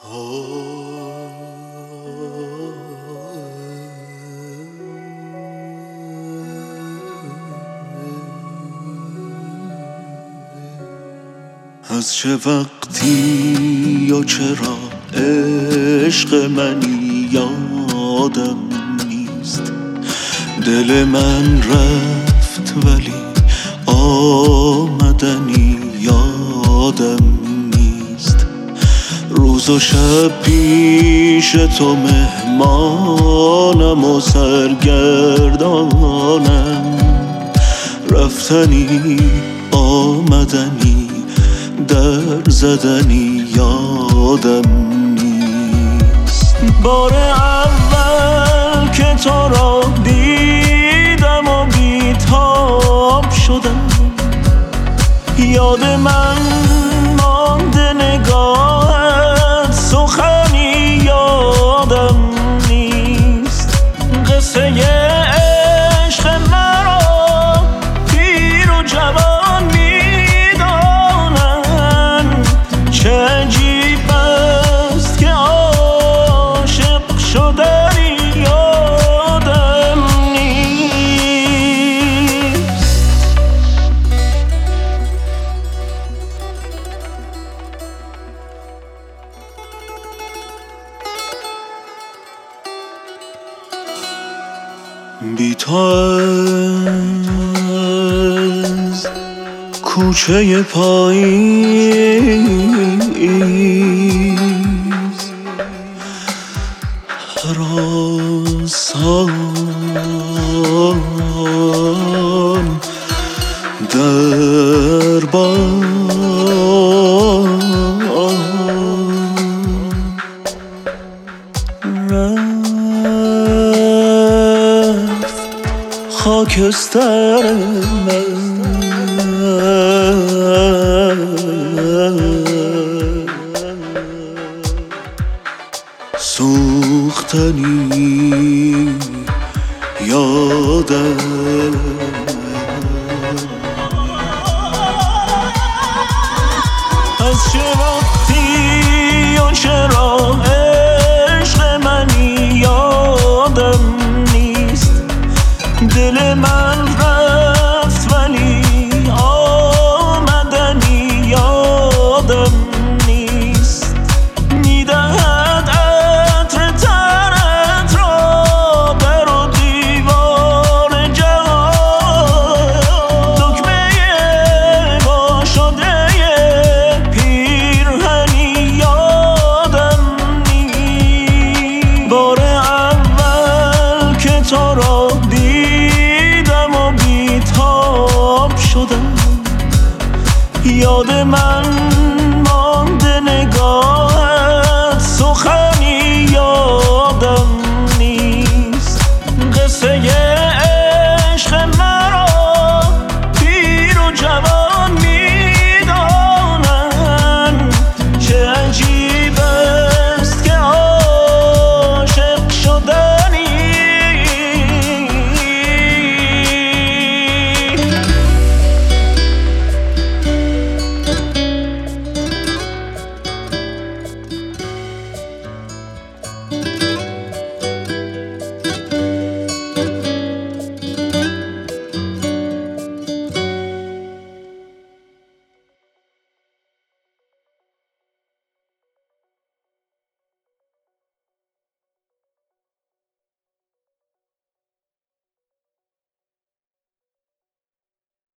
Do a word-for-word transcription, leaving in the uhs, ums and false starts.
از چه وقتی یا چرا عشق منی یادم نیست، دل من رفت ولی آمدنی یادم نیست. روز و شب پیش تو مهمانم و سرگردانم، رفتنی آمدنی در زدنی یادم نیست. بار اول که تو را دیدم و بیتاب شدم، یاد من مانده نگاهت، سخنی یادم نیست. قصه عشق مرا پیر و جوان میدانن، چه عجیب است که عاشق شدنی یادم نیست. بی تو از کوچه پاییز هراسان در بام خاکستر من، سوختنی یادم. از چه وقتی و چرا عشق منی یادم نیست، دل من رفت ولی آمدنی یادم نیست. میدهد عطر تنت را در و دیوار جهان، دکمه وا شده پیرهنی یادم نیست. بار اول که تو را دیدم و بیتاب شدم، یاد من مانده نگاهت، سخن